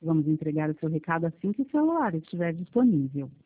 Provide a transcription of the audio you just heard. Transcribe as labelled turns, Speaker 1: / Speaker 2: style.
Speaker 1: Vamos entregar o seu recado assim que o celular estiver disponível.